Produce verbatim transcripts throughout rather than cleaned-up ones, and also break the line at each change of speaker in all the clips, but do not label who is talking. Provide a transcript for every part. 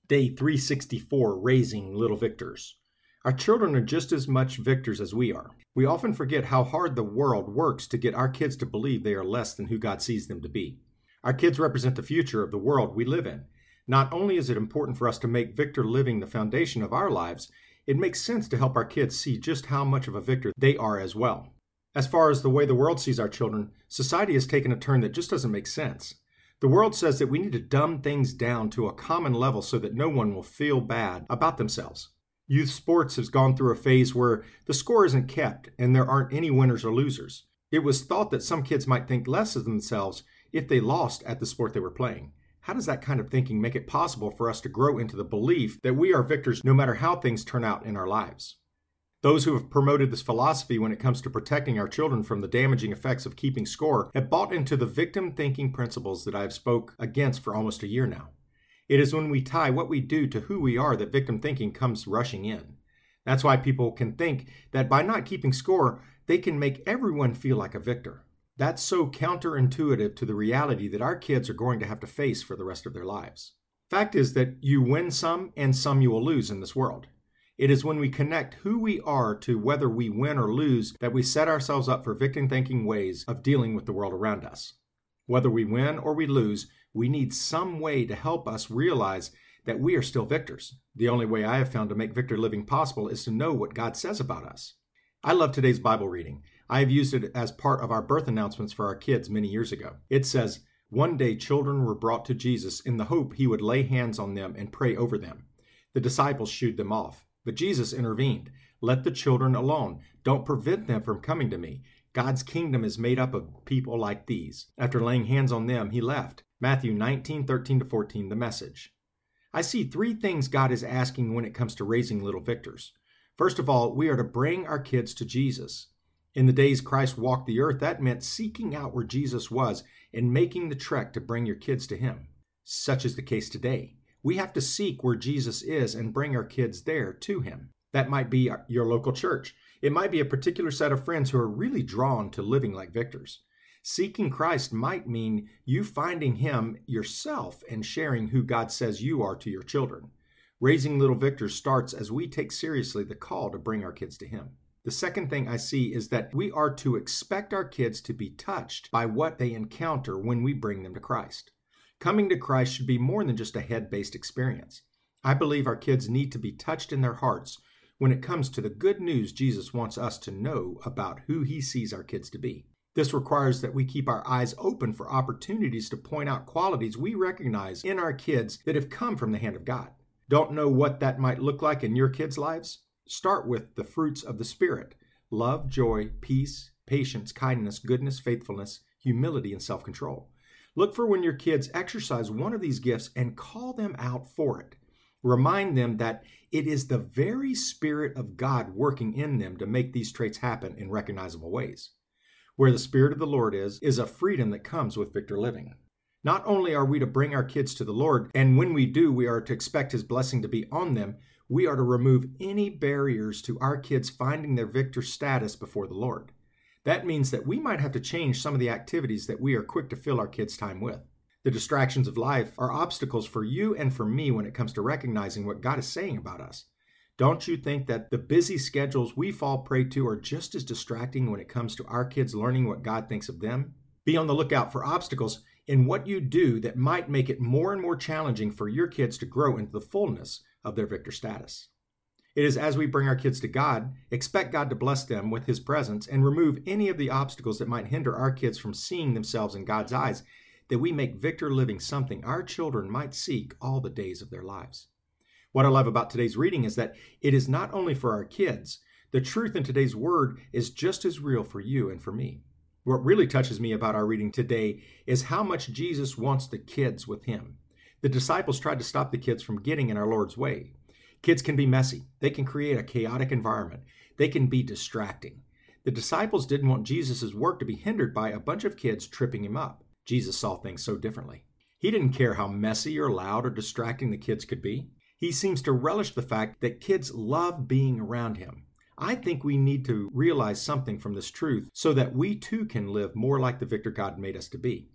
Day three sixty-four, Raising Little Victors. Our children are just as much victors as we are. We often forget how hard the world works to get our kids to believe they are less than who God sees them to be. Our kids represent the future of the world we live in. Not only is it important for us to make victor living the foundation of our lives, it makes sense to help our kids see just how much of a victor they are as well. As far as the way the world sees our children, society has taken a turn that just doesn't make sense. The world says that we need to dumb things down to a common level so that no one will feel bad about themselves. Youth sports has gone through a phase where the score isn't kept and there aren't any winners or losers. It was thought that some kids might think less of themselves if they lost at the sport they were playing. How does that kind of thinking make it possible for us to grow into the belief that we are victors no matter how things turn out in our lives? Those who have promoted this philosophy when it comes to protecting our children from the damaging effects of keeping score have bought into the victim thinking principles that I have spoke against for almost a year now. It is when we tie what we do to who we are that victim thinking comes rushing in. That's why people can think that by not keeping score, they can make everyone feel like a victor. That's so counterintuitive to the reality that our kids are going to have to face for the rest of their lives. Fact is that you win some and some you will lose in this world. It is when we connect who we are to whether we win or lose that we set ourselves up for victim-thinking ways of dealing with the world around us. Whether we win or we lose, we need some way to help us realize that we are still victors. The only way I have found to make victor living possible is to know what God says about us. I love today's Bible reading. I have used it as part of our birth announcements for our kids many years ago. It says, "One day children were brought to Jesus in the hope he would lay hands on them and pray over them. The disciples shooed them off. But Jesus intervened. 'Let the children alone. Don't prevent them from coming to me. God's kingdom is made up of people like these.' After laying hands on them, he left." Matthew nineteen, thirteen to fourteen, the Message. I see three things God is asking when it comes to raising little victors. First of all, we are to bring our kids to Jesus. In the days Christ walked the earth, that meant seeking out where Jesus was and making the trek to bring your kids to him. Such is the case today. We have to seek where Jesus is and bring our kids there to him. That might be your local church. It might be a particular set of friends who are really drawn to living like victors. Seeking Christ might mean you finding him yourself and sharing who God says you are to your children. Raising little victors starts as we take seriously the call to bring our kids to him. The second thing I see is that we are to expect our kids to be touched by what they encounter when we bring them to Christ. Coming to Christ should be more than just a head-based experience. I believe our kids need to be touched in their hearts when it comes to the good news Jesus wants us to know about who he sees our kids to be. This requires that we keep our eyes open for opportunities to point out qualities we recognize in our kids that have come from the hand of God. Don't know what that might look like in your kids' lives? Start with the fruits of the Spirit: love, joy, peace, patience, kindness, goodness, faithfulness, humility, and self-control. Look for when your kids exercise one of these gifts and call them out for it. Remind them that it is the very Spirit of God working in them to make these traits happen in recognizable ways. Where the Spirit of the Lord is, is a freedom that comes with victor living. Not only are we to bring our kids to the Lord, and when we do, we are to expect his blessing to be on them, we are to remove any barriers to our kids finding their victor status before the Lord. That means that we might have to change some of the activities that we are quick to fill our kids' time with. The distractions of life are obstacles for you and for me when it comes to recognizing what God is saying about us. Don't you think that the busy schedules we fall prey to are just as distracting when it comes to our kids learning what God thinks of them? Be on the lookout for obstacles in what you do that might make it more and more challenging for your kids to grow into the fullness of their victor status. It is as we bring our kids to God, expect God to bless them with his presence, and remove any of the obstacles that might hinder our kids from seeing themselves in God's eyes, that we make victor living something our children might seek all the days of their lives. What I love about today's reading is that it is not only for our kids. The truth in today's word is just as real for you and for me. What really touches me about our reading today is how much Jesus wants the kids with him. The disciples tried to stop the kids from getting in our Lord's way. Kids can be messy. They can create a chaotic environment. They can be distracting. The disciples didn't want Jesus' work to be hindered by a bunch of kids tripping him up. Jesus saw things so differently. He didn't care how messy or loud or distracting the kids could be. He seems to relish the fact that kids love being around him. I think we need to realize something from this truth so that we too can live more like the victor God made us to be.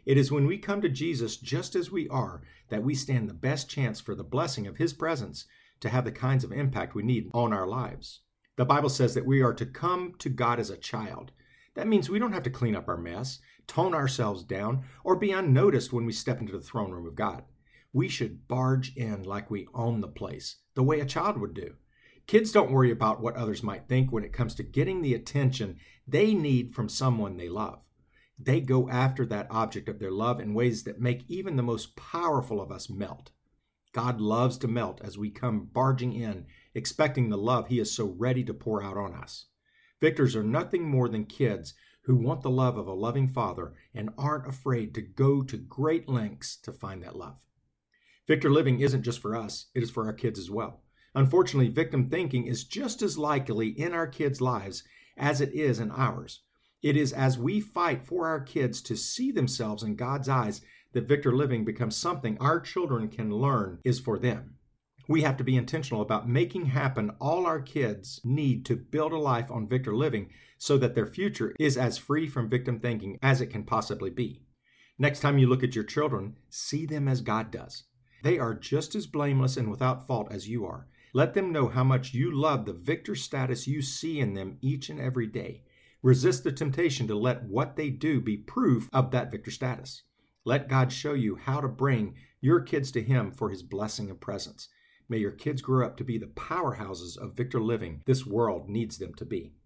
It is when we come to Jesus just as we are that we stand the best chance for the blessing of His presence to have the kinds of impact we need on our lives. The Bible says that we are to come to God as a child. That means we don't have to clean up our mess, tone ourselves down, or be unnoticed when we step into the throne room of God. We should barge in like we own the place, the way a child would do. Kids don't worry about what others might think when it comes to getting the attention they need from someone they love. They go after that object of their love in ways that make even the most powerful of us melt. God loves to melt as we come barging in, expecting the love He is so ready to pour out on us. Victors are nothing more than kids who want the love of a loving Father and aren't afraid to go to great lengths to find that love. Victor living isn't just for us, it is for our kids as well. Unfortunately, victim thinking is just as likely in our kids' lives as it is in ours. It is as we fight for our kids to see themselves in God's eyes that victor living becomes something our children can learn is for them. We have to be intentional about making happen all our kids need to build a life on victor living so that their future is as free from victim thinking as it can possibly be. Next time you look at your children, see them as God does. They are just as blameless and without fault as you are. Let them know how much you love the victor status you see in them each and every day. Resist the temptation to let what they do be proof of that victor status. Let God show you how to bring your kids to Him for His blessing and presence. May your kids grow up to be the powerhouses of victor living this world needs them to be.